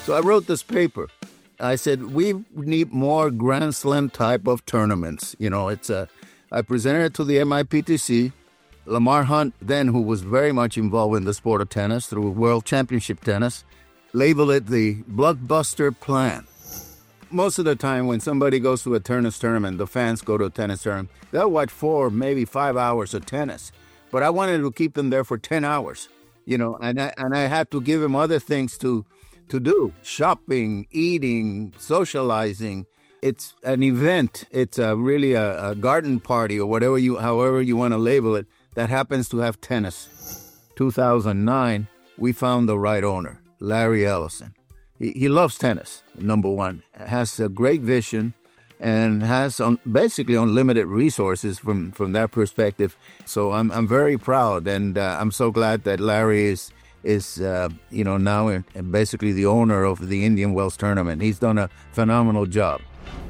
So I wrote this paper. I said, we need more Grand Slam type of tournaments. I presented it to the MIPTC. Lamar Hunt, then, who was very much involved in the sport of tennis through World Championship Tennis, labeled it the blockbuster plan. Most of the time when somebody goes to a tennis tournament, the fans go to a tennis tournament, they'll watch 4, maybe 5 hours of tennis. But I wanted to keep them there for 10 hours, and I had to give them other things to do, shopping, eating, socializing. It's an event. It's really a garden party or however you want to label it, that happens to have tennis. 2009, we found the right owner, Larry Ellison. He loves tennis, number one, has a great vision, and has basically unlimited resources from that perspective. So I'm very proud, and I'm so glad that Larry is now basically the owner of the Indian Wells tournament. He's done a phenomenal job.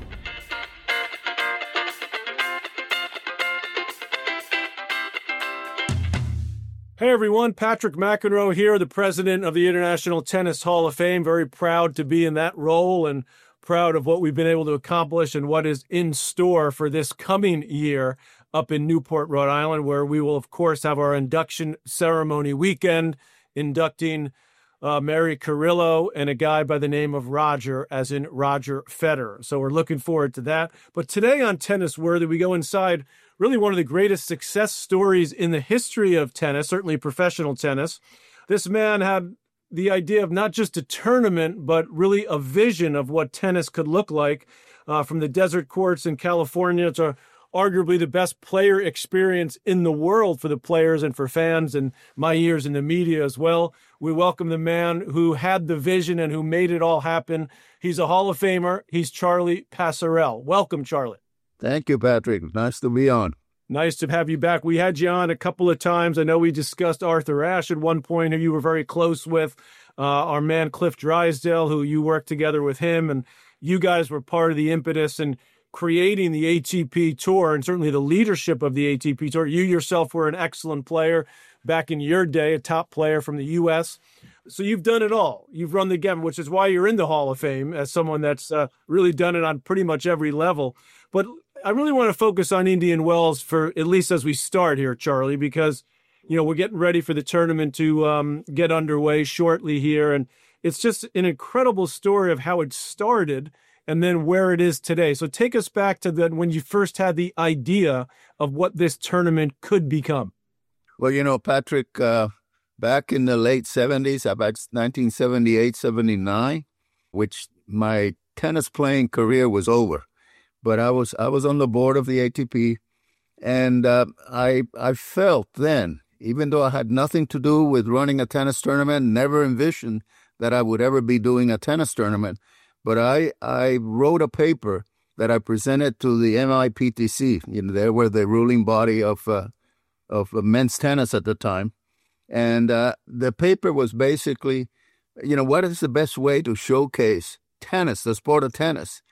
Hey everyone, Patrick McEnroe here, the president of the International Tennis Hall of Fame. Very proud to be in that role and proud of what we've been able to accomplish and what is in store for this coming year up in Newport, Rhode Island, where we will, of course, have our induction ceremony weekend, inducting Mary Carrillo and a guy by the name of Roger, as in Roger Federer. So we're looking forward to that. But today on Tennis Worthy, we go inside really one of the greatest success stories in the history of tennis, certainly professional tennis. This man had the idea of not just a tournament, but really a vision of what tennis could look like, from the desert courts in California to arguably the best player experience in the world for the players and for fans, and my years in the media as well. We welcome the man who had the vision and who made it all happen. He's a Hall of Famer. He's Charlie Pasarell. Welcome, Charlie. Thank you, Patrick. Nice to be on. Nice to have you back. We had you on a couple of times. I know we discussed Arthur Ashe at one point, who you were very close with, our man Cliff Drysdale, who you worked together with him, and you guys were part of the impetus in creating the ATP Tour and certainly the leadership of the ATP Tour. You yourself were an excellent player back in your day, a top player from the U.S., so you've done it all. You've run the gamut, which is why you're in the Hall of Fame as someone that's really done it on pretty much every level. But I really want to focus on Indian Wells for at least as we start here, Charlie, because, we're getting ready for the tournament to get underway shortly here. And it's just an incredible story of how it started and then where it is today. So take us back to when you first had the idea of what this tournament could become. Well, Patrick, back in the late 70s, about 1978, 79, which my tennis playing career was over. But I was on the board of the ATP, and I felt then, even though I had nothing to do with running a tennis tournament, never envisioned that I would ever be doing a tennis tournament, but I wrote a paper that I presented to the MIPTC. They were the ruling body of men's tennis at the time. And the paper was basically, what is the best way to showcase tennis, the sport of tennis?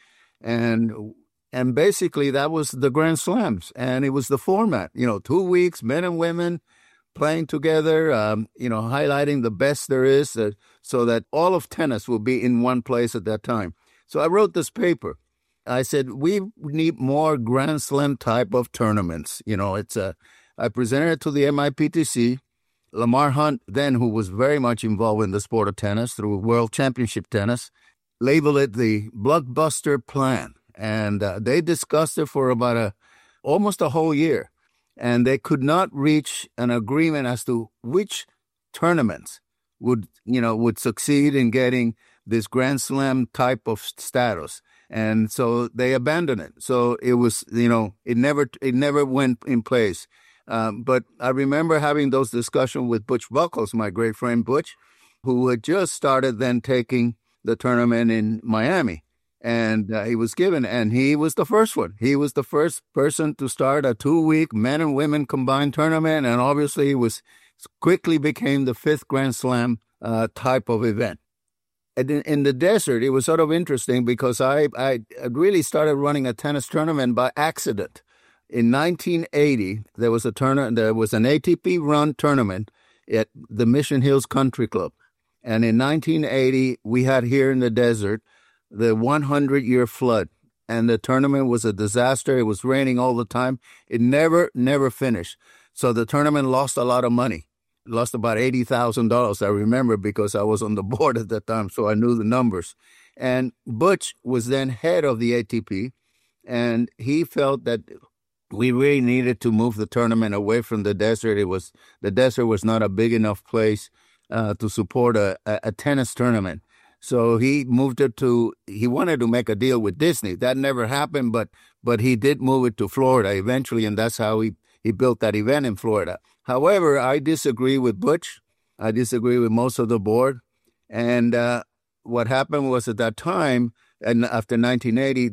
And basically that was the Grand Slams, and it was the format, 2 weeks, men and women playing together, highlighting the best there is, so that all of tennis will be in one place at that time. So I wrote this paper. I said, we need more Grand Slam type of tournaments. I presented it to the MIPTC. Lamar Hunt, then, who was very much involved in the sport of tennis through World Championship Tennis, labeled it the blockbuster plan. And they discussed it for about almost a whole year. And they could not reach an agreement as to which tournaments would succeed in getting this Grand Slam type of status. And so they abandoned it. So it was, it never went in place. But I remember having those discussions with Butch Buchholz, my great friend Butch, who had just started then taking the tournament in Miami. And he was the first one. He was the first person to start a 2-week men and women combined tournament. And obviously it quickly became the 5th Grand Slam type of event. And in the desert, it was sort of interesting because I really started running a tennis tournament by accident. In 1980, there was an ATP run tournament at the Mission Hills Country Club. And in 1980, we had here in the desert the 100-year flood. And the tournament was a disaster. It was raining all the time. It never finished. So the tournament lost a lot of money. It lost about $80,000, I remember, because I was on the board at that time, so I knew the numbers. And Butch was then head of the ATP, and he felt that we really needed to move the tournament away from the desert. The desert was not a big enough place to support a tennis tournament. So he moved it he wanted to make a deal with Disney. That never happened, but he did move it to Florida eventually, and that's how he built that event in Florida. However, I disagree with Butch. I disagree with most of the board. And what happened was at that time, and after 1980,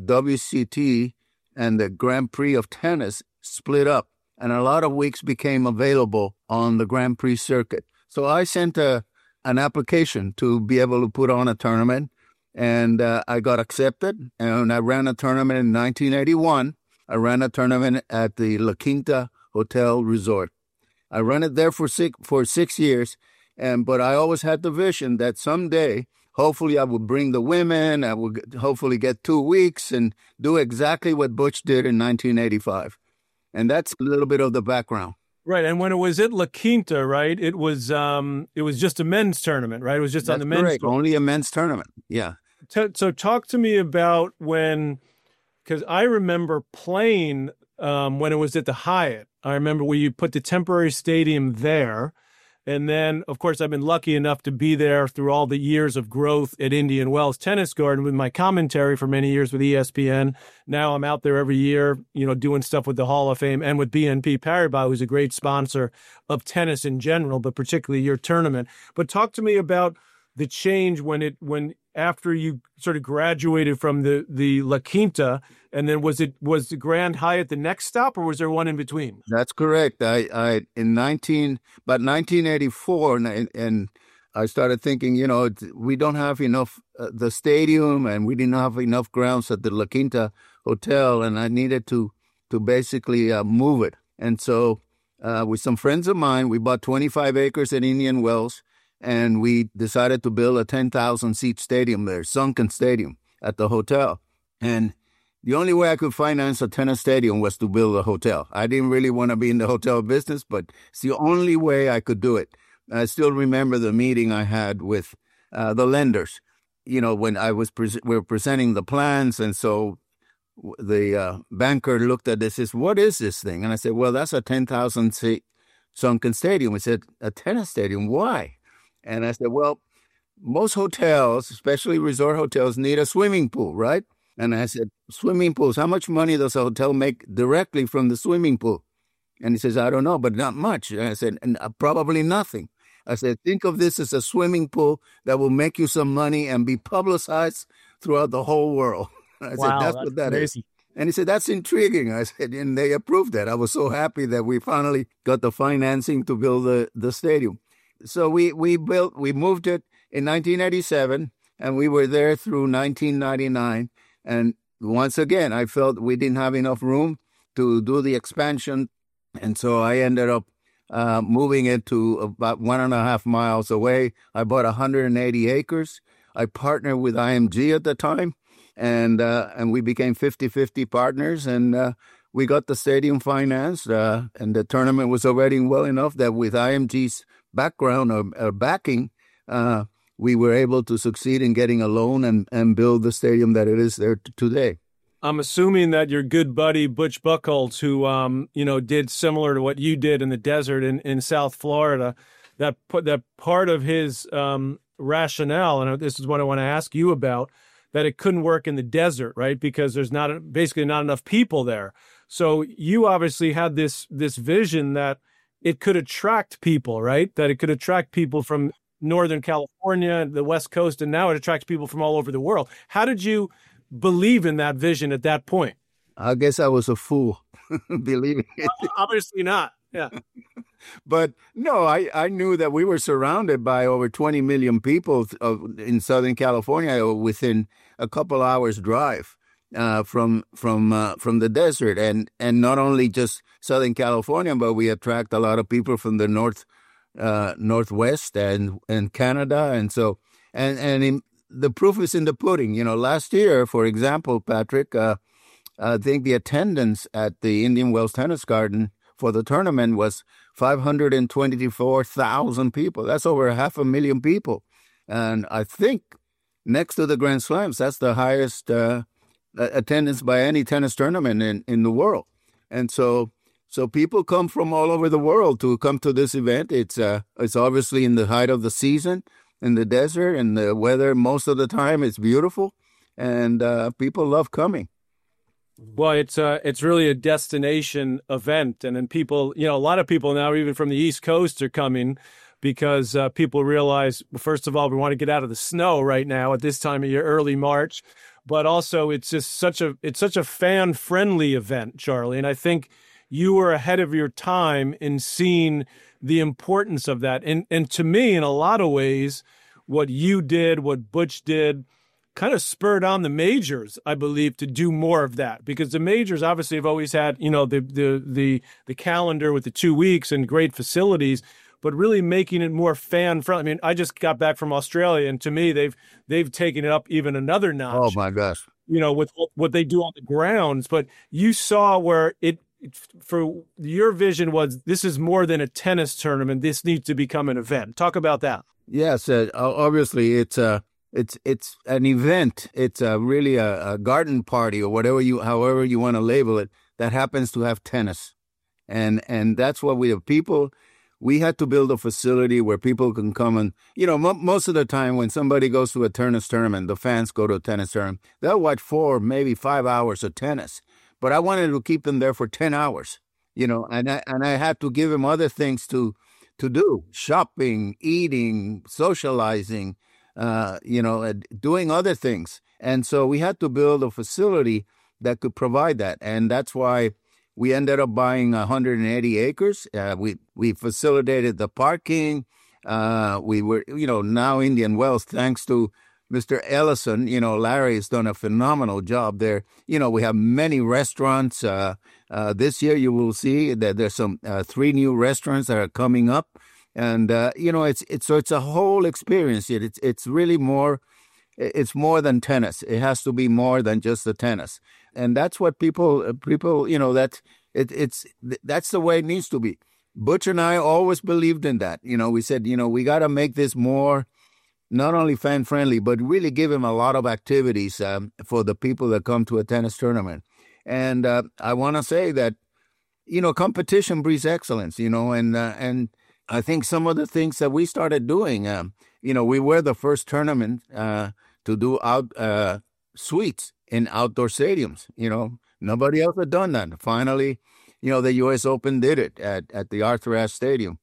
WCT and the Grand Prix of Tennis split up, and a lot of weeks became available on the Grand Prix circuit. So I sent an application to be able to put on a tournament, and I got accepted, and I ran a tournament in 1981. I ran a tournament at the La Quinta Hotel Resort. I ran it there for 6 years, but I always had the vision that someday, hopefully, I would bring the women. I would hopefully get 2 weeks and do exactly what Butch did in 1985. And that's a little bit of the background. Right, and when it was at La Quinta, right, it was just a men's tournament, right? It was just on the men's correct. tour. Only a men's tournament, yeah. So talk to me about because I remember playing when it was at the Hyatt. I remember where you put the temporary stadium there. And then, of course, I've been lucky enough to be there through all the years of growth at Indian Wells Tennis Garden with my commentary for many years with ESPN. Now I'm out there every year, doing stuff with the Hall of Fame and with BNP Paribas, who's a great sponsor of tennis in general, but particularly your tournament. But talk to me about the change when after you sort of graduated from the La Quinta, and then was the Grand Hyatt the next stop, or was there one in between? That's correct. I in 1984, and I started thinking, we don't have enough the stadium, and we didn't have enough grounds at the La Quinta Hotel, and I needed to basically move it. And so, with some friends of mine, we bought 25 acres at Indian Wells. And we decided to build a 10,000-seat stadium there, sunken stadium at the hotel. And the only way I could finance a tennis stadium was to build a hotel. I didn't really want to be in the hotel business, but it's the only way I could do it. I still remember the meeting I had with the lenders. When we were presenting the plans, and so the banker looked at this and says, "What is this thing?" And I said, "Well, that's a 10,000-seat sunken stadium." He said, "A tennis stadium? Why?" And I said, well, most hotels, especially resort hotels, need a swimming pool, right? And I said, swimming pools, how much money does a hotel make directly from the swimming pool? And he says, I don't know, but not much. And I said, probably nothing. I said, think of this as a swimming pool that will make you some money and be publicized throughout the whole world. I said, that's what that is. And he said, that's intriguing. I said, and they approved that. I was so happy that we finally got the financing to build the stadium. So we moved it in 1987, and we were there through 1999. And once again, I felt we didn't have enough room to do the expansion. And so I ended up moving it to about 1.5 miles away. I bought 180 acres. I partnered with IMG at the time, and we became 50-50 partners, and we got the stadium financed, and the tournament was already well enough that with IMG's background or backing, we were able to succeed in getting a loan and build the stadium that it is there today. I'm assuming that your good buddy Butch Buchholz, who did similar to what you did in the desert in South Florida, that part of his rationale, and this is what I want to ask you about, that it couldn't work in the desert, right? Because there's basically not enough people there. So you obviously had this vision that it could attract people, right? That it could attract people from Northern California, the West Coast, and now it attracts people from all over the world. How did you believe in that vision at that point? I guess I was a fool believing it. Obviously not. Yeah. But no, I knew that we were surrounded by over 20 million people in Southern California within a couple hours drive from the desert, and not only just Southern California, but we attract a lot of people from the Northwest and Canada, and so the proof is in the pudding. Last year, for example, Patrick, I think the attendance at the Indian Wells Tennis Garden for the tournament was 524,000 people. That's over 500,000 people, and I think next to the Grand Slams, that's the highest attendance by any tennis tournament in the world. And so people come from all over the world to come to this event. It's obviously in the height of the season in the desert, and the weather most of the time is beautiful, and people love coming. Well, it's really a destination event, and then people, a lot of people now, even from the East Coast, are coming because people realize, well, first of all, we want to get out of the snow right now at this time of year, early March, but also it's just such a fan-friendly event, Charlie, and I think you were ahead of your time in seeing the importance of that. And to me, in a lot of ways, what you did, what Butch did, kind of spurred on the majors, I believe, to do more of that, because the majors obviously have always had, the calendar with the 2 weeks and great facilities, but really making it more fan-friendly. I mean, I just got back from Australia, and to me, they've taken it up even another notch. Oh my gosh! With what they do on the grounds. But you saw where for your vision was, this is more than a tennis tournament. This needs to become an event. Talk about that. Yes, obviously it's an event. It's really a garden party, or however you want to label it, that happens to have tennis, and that's what we have. People. We had to build a facility where people can come and, most of the time when somebody goes to a tennis tournament, the fans go to a tennis tournament, they'll watch 4, maybe 5 hours of tennis. But I wanted to keep them there for 10 hours, and I had to give them other things to do: shopping, eating, socializing, doing other things. And so we had to build a facility that could provide that. And that's why we ended up buying 180 acres. We facilitated the parking. We were, now Indian Wells, thanks to Mr. Ellison, Larry has done a phenomenal job there. We have many restaurants. This year you will see that there's some 3 new restaurants that are coming up. And, it's a whole experience. It's really more, it's more than tennis. It has to be more than just the tennis. And that's what people, that's the way it needs to be. Butch and I always believed in that. We said, we got to make this more, not only fan-friendly, but really give him a lot of activities for the people that come to a tennis tournament. And I want to say that, competition breeds excellence, and I think some of the things that we started doing, we were the first tournament to do suites in outdoor stadiums. Nobody else had done that. Finally, the U.S. Open did it at the Arthur Ashe Stadium.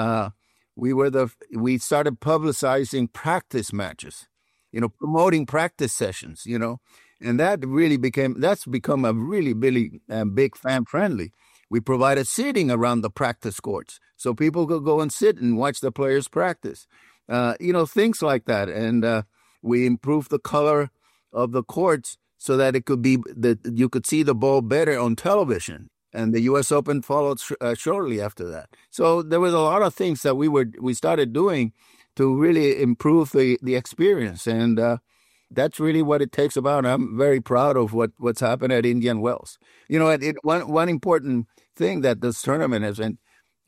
We started publicizing practice matches, promoting practice sessions, and that's become a really, really big fan-friendly. We provided seating around the practice courts so people could go and sit and watch the players practice, things like that. And we improved the color of the courts so that it could be that you could see the ball better on television. And the U.S. Open followed shortly after that. So there was a lot of things that we started doing to really improve the experience, and that's really what it takes about. I'm very proud of what's happened at Indian Wells. One important thing that this tournament has, and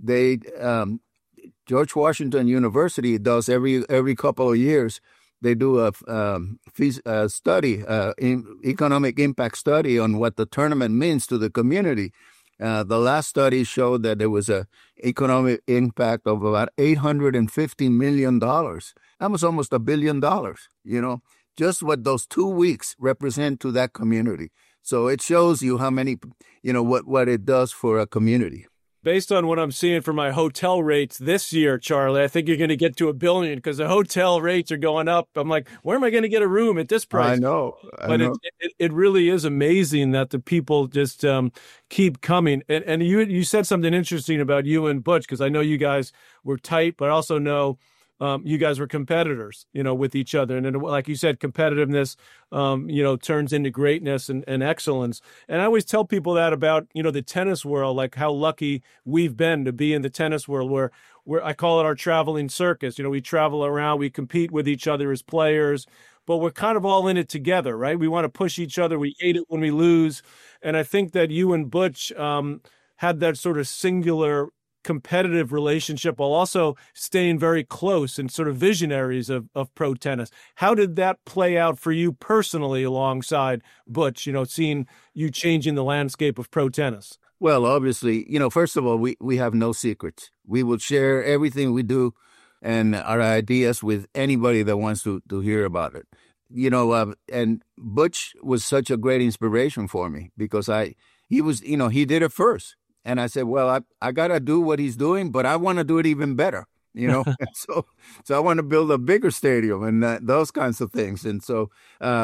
George Washington University does every couple of years. They do a study, economic impact study on what the tournament means to the community. The last study showed that there was an economic impact of about $850 million. That was almost $1 billion, just what those 2 weeks represent to that community. So it shows you how many, what it does for a community. Based on what I'm seeing for my hotel rates this year, Charlie, I think you're going to get to $1 billion because the hotel rates are going up. I'm like, where am I going to get a room at this price? I know. It really is amazing that the people just keep coming. And you said something interesting about you and Butch, because I know you guys were tight, but I also know you guys were competitors, with each other. And then, like you said, competitiveness, turns into greatness and excellence. And I always tell people that about, the tennis world, like how lucky we've been to be in the tennis world where I call it our traveling circus. We travel around, we compete with each other as players, but we're kind of all in it together, right? We want to push each other. We hate it when we lose. And I think that you and Butch had that sort of singular competitive relationship while also staying very close and sort of visionaries of pro tennis. How did that play out for you personally alongside Butch, seeing you changing the landscape of pro tennis? Well, obviously, first of all, we have no secrets. We will share everything we do and our ideas with anybody that wants to hear about it. And Butch was such a great inspiration for me because he did it first. And I said, well, I got to do what he's doing, but I want to do it even better, so I want to build a bigger stadium and those kinds of things. And so,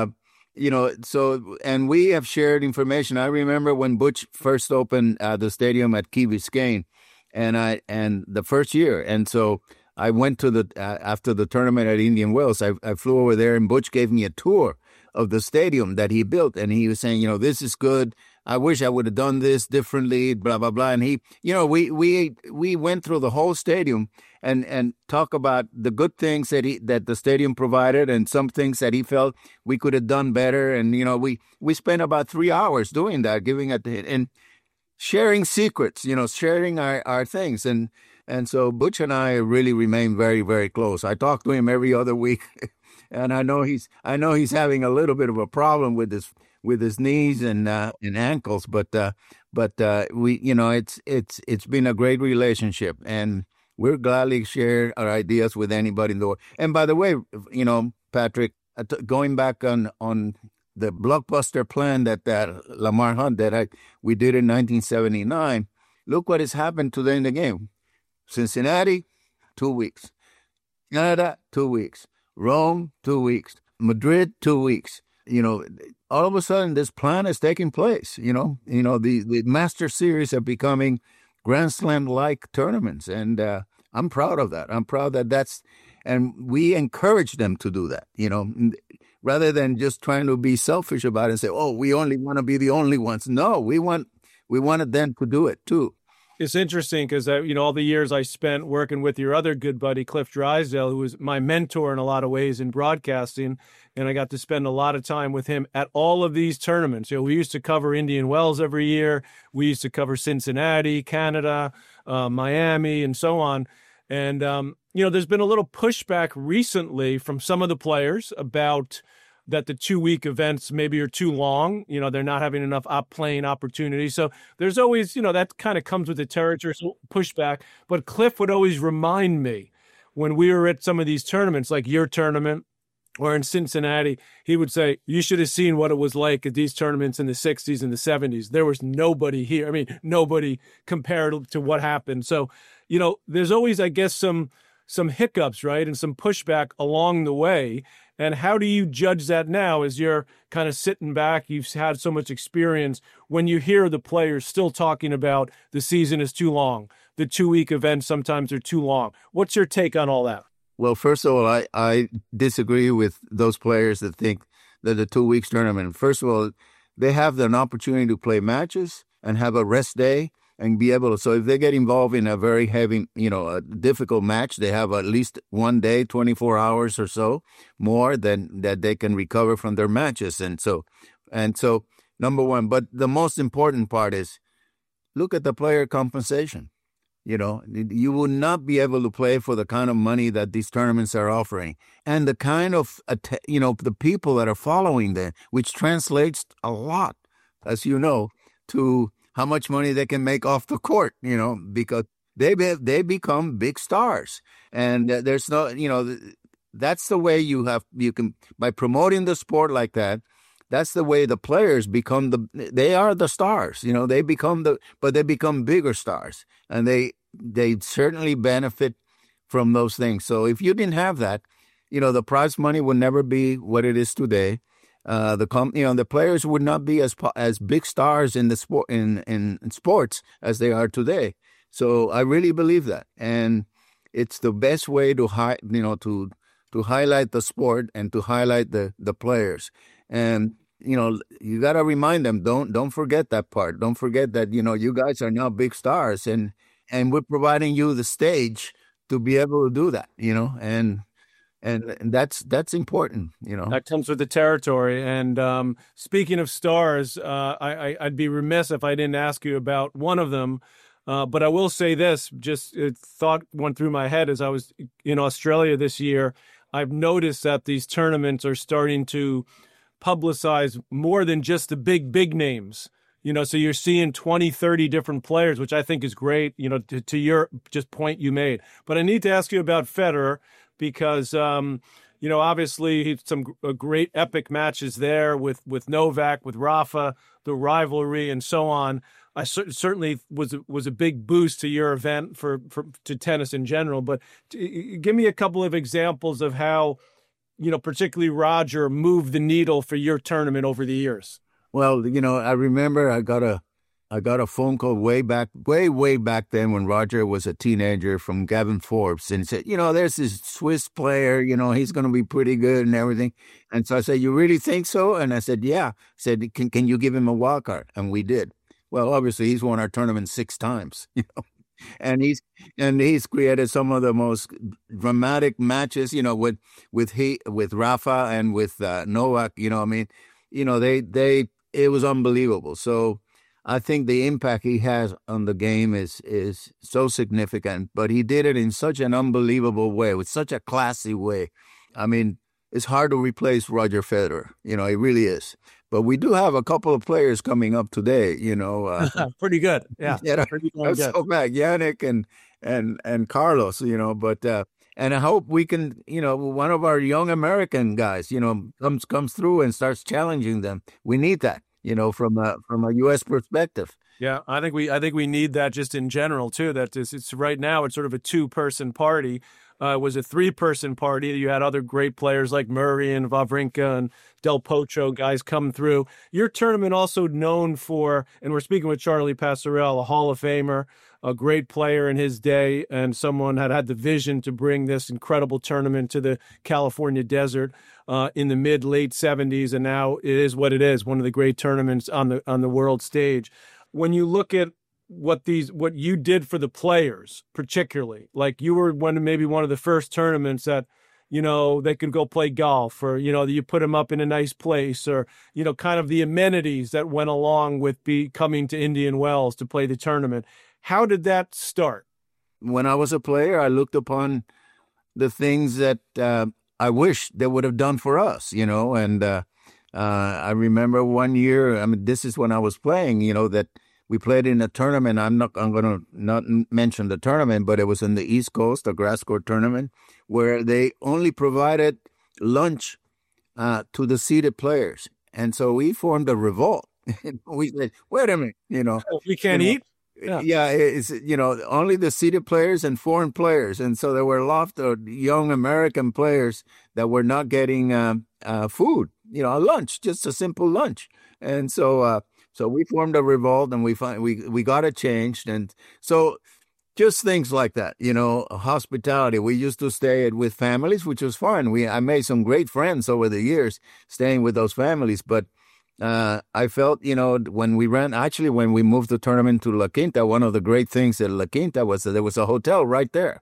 and we have shared information. I remember when Butch first opened the stadium at Key Biscayne and the first year. And so I went to after the tournament at Indian Wells, I flew over there and Butch gave me a tour of the stadium that he built. And he was saying, this is good. I wish I would have done this differently, blah, blah, blah. And he, we went through the whole stadium and talk about the good things that the stadium provided and some things that he felt we could have done better. And, we spent about 3 hours doing that, giving it and sharing secrets, sharing our things. And so Butch and I really remain very, very close. I talk to him every other week, and I know he's having a little bit of a problem with his knees and ankles, but we it's been a great relationship, and we're gladly share our ideas with anybody in the world. And by the way, Patrick, going back on the blockbuster plan that Lamar Hunt we did in 1979, look what has happened today in the game. Cincinnati, 2 weeks. Canada, 2 weeks. Rome, 2 weeks. Madrid, 2 weeks. All of a sudden, this plan is taking place. The Master Series are becoming Grand Slam-like tournaments, and I'm proud of that. I'm proud and we encourage them to do that. Rather than just trying to be selfish about it and say, "Oh, we only want to be the only ones." No, we wanted them to do it too. It's interesting because, all the years I spent working with your other good buddy, Cliff Drysdale, who was my mentor in a lot of ways in broadcasting, and I got to spend a lot of time with him at all of these tournaments. We used to cover Indian Wells every year. We used to cover Cincinnati, Canada, Miami, and so on. And, there's been a little pushback recently from some of the players about that the 2-week events maybe are too long. They're not having enough playing opportunities. So there's always, that kind of comes with the territory pushback. But Cliff would always remind me when we were at some of these tournaments, like your tournament or in Cincinnati, he would say, you should have seen what it was like at these tournaments in the 60s and the 70s. There was nobody here. I mean, nobody compared to what happened. So, there's always, I guess, some hiccups, right? And some pushback along the way. And how do you judge that now as you're kind of sitting back? You've had so much experience when you hear the players still talking about the season is too long. The 2-week events sometimes are too long. What's your take on all that? Well, first of all, I disagree with those players that think that the 2 weeks tournament, first of all, they have an opportunity to play matches and have a rest day and be able to. So if they get involved in a very heavy, a difficult match, they have at least 1 day, 24 hours or so more than that they can recover from their matches. And so number one, but the most important part is look at the player compensation. You will not be able to play for the kind of money that these tournaments are offering and the kind of, the people that are following them, which translates a lot, as you know, to how much money they can make off the court, because they become big stars. And there's no, that's the way you can, by promoting the sport like that, that's the way the players become they are the stars, they become but they become bigger stars, and they certainly benefit from those things. So if you didn't have that, the prize money would never be what it is today. The players would not be as big stars in the sport in sports as they are today. So I really believe that, and it's the best way to highlight the sport and to highlight the players. And you got to remind them, don't forget that part. Don't forget that you guys are now big stars, and we're providing you the stage to be able to do that, and that's important, That comes with the territory. And speaking of stars, I'd be remiss if I didn't ask you about one of them. But I will say this, just thought went through my head as I was in Australia this year. I've noticed that these tournaments are starting to publicize more than just the big names. So you're seeing 20, 30 different players, which I think is great, to your just point you made. But I need to ask you about Federer because, obviously some great epic matches there with Novak, with Rafa, the rivalry and so on. I certainly was a big boost to your event to tennis in general. But give me a couple of examples of how, particularly Roger moved the needle for your tournament over the years. Well, I remember I got a phone call way back then when Roger was a teenager from Gavin Forbes, and he said, there's this Swiss player, he's going to be pretty good and everything. And so I said, you really think so? And I said, yeah. I said, can you give him a wild card? And we did. Well, obviously he's won our tournament 6 times, and he's created some of the most dramatic matches, with Rafa and with Novak. It was unbelievable. So I think the impact he has on the game is so significant, but he did it in such an unbelievable way, with such a classy way. I mean, it's hard to replace Roger Federer. It really is. But we do have a couple of players coming up today, Pretty good. Yeah. Pretty good. So back, Yannick and Carlos, but and I hope we can, one of our young American guys, comes through and starts challenging them. We need that, from a U.S. perspective. Yeah, I think we need that just in general too. That it's right now it's sort of a 2-person party. It was a 3-person party. You had other great players like Murray and Wawrinka and Del Potro, guys come through. Your tournament also known for, and we're speaking with Charlie Pasarell, a Hall of Famer, a great player in his day, and someone had the vision to bring this incredible tournament to the California desert in the late 70s, and now it is what it is, one of the great tournaments on the world stage. When you look at what you did for the players, particularly, like you were maybe one of the first tournaments that, they could go play golf, or, you put them up in a nice place, or, kind of the amenities that went along with coming to Indian Wells to play the tournament. How did that start? When I was a player, I looked upon the things that I wish they would have done for us, and I remember one year, this is when I was playing, that we played in a tournament. I'm going to not mention the tournament, but it was in the East Coast, a grass court tournament, where they only provided lunch to the seated players. And so we formed a revolt. We said, wait a minute, we can't eat? Yeah, it's, only the seated players and foreign players. And so there were a lot of young American players that were not getting food, a lunch, just a simple lunch. And so we formed a revolt, and we got it changed. And so just things like that, hospitality. We used to stay with families, which was fun. I made some great friends over the years staying with those families. But I felt, when we moved the tournament to La Quinta, one of the great things at La Quinta was that there was a hotel right there.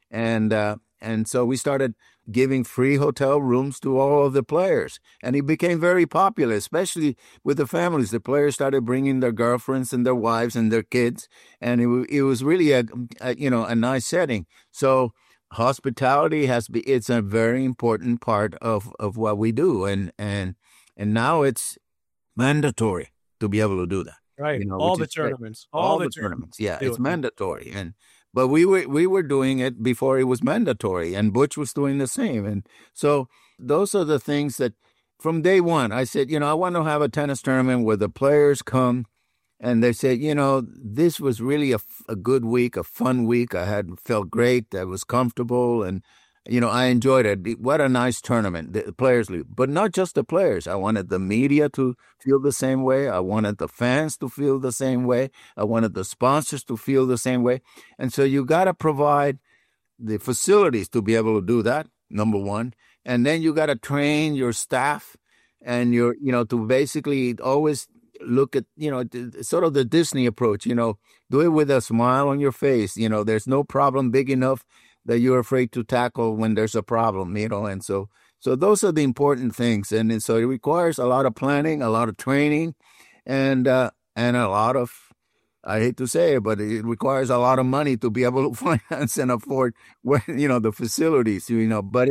And so we started giving free hotel rooms to all of the players. And it became very popular, especially with the families. The players started bringing their girlfriends and their wives and their kids. And it was really a nice setting. So hospitality it's a very important part of what we do. And now it's mandatory to be able to do that. Right. All the tournaments. All the tournaments. Yeah, it's mandatory. But we were doing it before it was mandatory, and Butch was doing the same. And so those are the things that from day one, I said, I want to have a tennis tournament where the players come and they said, this was really a good week, a fun week. I felt great. I was comfortable, and I enjoyed it. What a nice tournament, the Players League. But not just the players. I wanted the media to feel the same way. I wanted the fans to feel the same way. I wanted the sponsors to feel the same way. And so you got to provide the facilities to be able to do that, number one. And then you got to train your staff and to basically always look at, sort of the Disney approach, do it with a smile on your face. There's no problem big enough that you're afraid to tackle when there's a problem, and so those are the important things. And so it requires a lot of planning, a lot of training, and a lot of, I hate to say it, but it requires a lot of money to be able to finance and afford, the facilities, but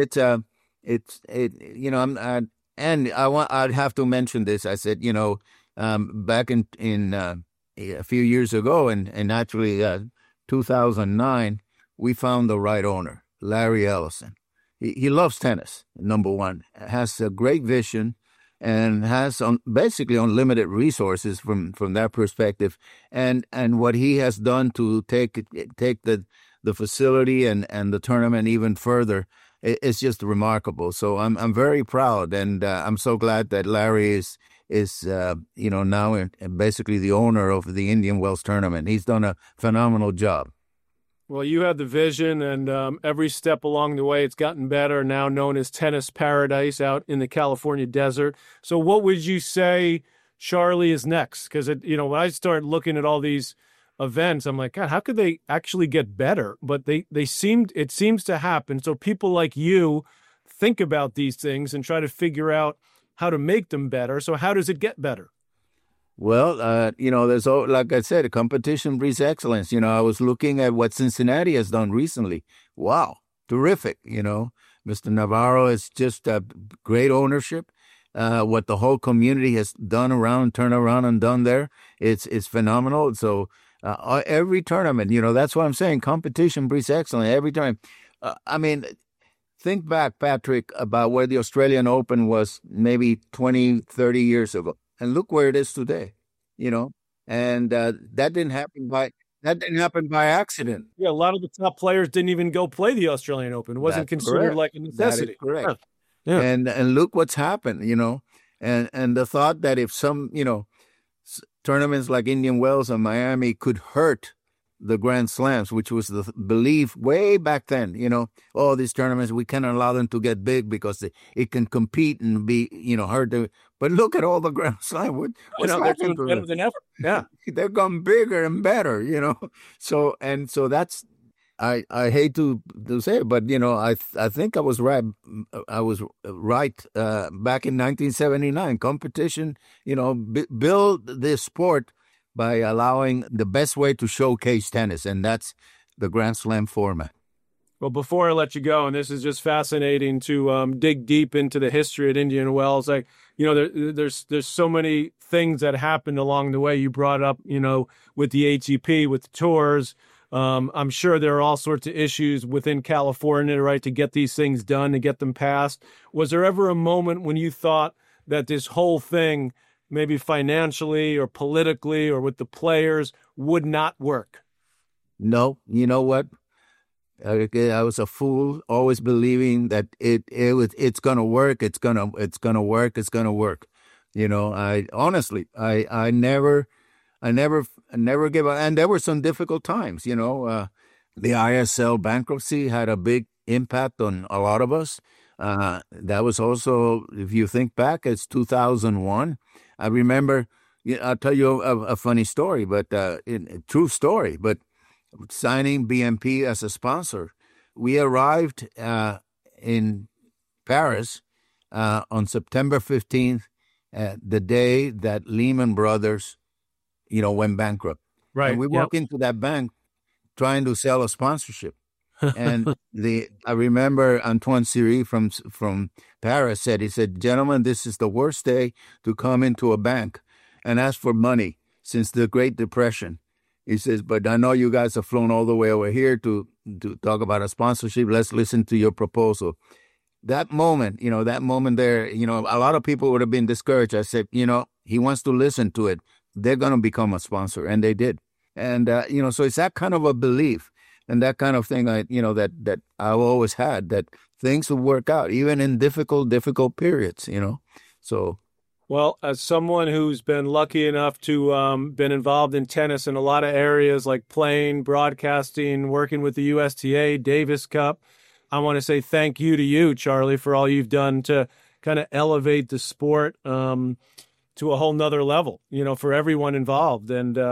I'd have to mention this. I said, back in a few years ago, and actually 2009, we found the right owner, Larry Ellison. He loves tennis, number one, has a great vision, and has basically unlimited resources from that perspective. And what he has done to take the facility and the tournament even further, it's just remarkable. So I'm very proud, and I'm so glad that Larry is now basically the owner of the Indian Wells tournament. He's done a phenomenal job. Well, you had the vision, and every step along the way, it's gotten better, now known as Tennis Paradise out in the California desert. So what would you say, Charlie, is next? Because, when I start looking at all these events, I'm like, God, how could they actually get better? But it seems to happen. So people like you think about these things and try to figure out how to make them better. So how does it get better? Well, there's, like I said, competition breeds excellence. I was looking at what Cincinnati has done recently. Wow, terrific. Mr. Navarro is just a great ownership. What the whole community has turned around and done there, it's phenomenal. So every tournament, that's what I'm saying. Competition breeds excellence every time. Think back, Patrick, about where the Australian Open was maybe 20, 30 years ago. And look where it is today, and that didn't happen by accident. Yeah, a lot of the top players didn't even go play the Australian Open. It wasn't considered like a necessity. That is correct. Yeah. And look what's happened, and the thought that if some, tournaments like Indian Wells and Miami could hurt the Grand Slams, which was the belief way back then, these tournaments, we cannot allow them to get big because it can compete and be, hard to. But look at all the Grand Slams. They're doing better than ever. Yeah. They've gone bigger and better, So that's, I hate to say it, but, I think I was right. I was right back in 1979. Competition, build this sport by allowing the best way to showcase tennis, and that's the Grand Slam format. Well, before I let you go, and this is just fascinating to dig deep into the history at Indian Wells, there's so many things that happened along the way. You brought up, with the ATP, with the tours. I'm sure there are all sorts of issues within California, right, to get these things done, to get them passed. Was there ever a moment when you thought that this whole thing, maybe financially or politically or with the players, would not work? No. You know what? I was a fool, always believing that it's going to work. It's going to work. It's going to work. I never gave up. And there were some difficult times, the ISL bankruptcy had a big impact on a lot of us. That was also, if you think back, it's 2001. I remember, I'll tell you a funny story, but a true story, but signing BNP as a sponsor. We arrived in Paris on September 15th, the day that Lehman Brothers, went bankrupt. Right. And we walk into that bank trying to sell a sponsorship. And I remember Antoine Siri from Paris he said, gentlemen, this is the worst day to come into a bank and ask for money since the Great Depression. He says, but I know you guys have flown all the way over here to talk about a sponsorship. Let's listen to your proposal. That moment there, a lot of people would have been discouraged. I said, he wants to listen to it. They're going to become a sponsor. And they did. And, so it's that kind of a belief and that kind of thing, that I've always had, that things will work out, even in difficult periods, so. Well, as someone who's been lucky enough to been involved in tennis in a lot of areas like playing, broadcasting, working with the USTA, Davis Cup, I want to say thank you to you, Charlie, for all you've done to kind of elevate the sport to a whole nother level, for everyone involved. And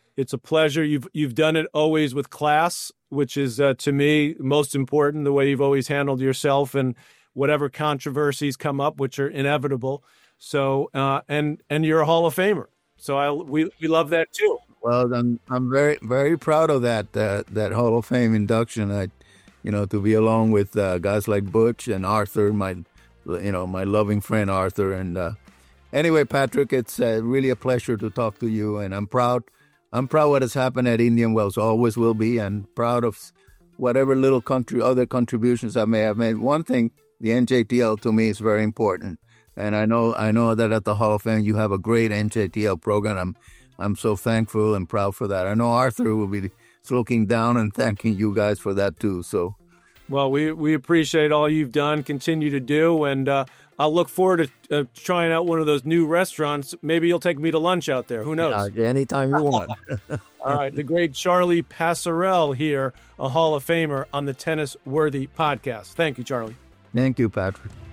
It's a pleasure. You've done it always with class, which is to me most important. The way you've always handled yourself and whatever controversies come up, which are inevitable. So and you're a Hall of Famer. So we love that too. Well, I'm very very proud of that Hall of Fame induction. To be along with guys like Butch and Arthur, my loving friend Arthur. And anyway, Patrick, it's really a pleasure to talk to you, and I'm proud. I'm proud what has happened at Indian Wells, always will be, and proud of whatever little other contributions I may have made. One thing, the NJTL to me is very important, and I know that at the Hall of Fame you have a great NJTL program. I'm so thankful and proud for that. I know Arthur will be looking down and thanking you guys for that too. So, well, we appreciate all you've done, continue to do, and I'll look forward to trying out one of those new restaurants. Maybe you'll take me to lunch out there. Who knows? Anytime you want. All right. The great Charlie Pasarell here, a Hall of Famer on the Tennis Worthy podcast. Thank you, Charlie. Thank you, Patrick.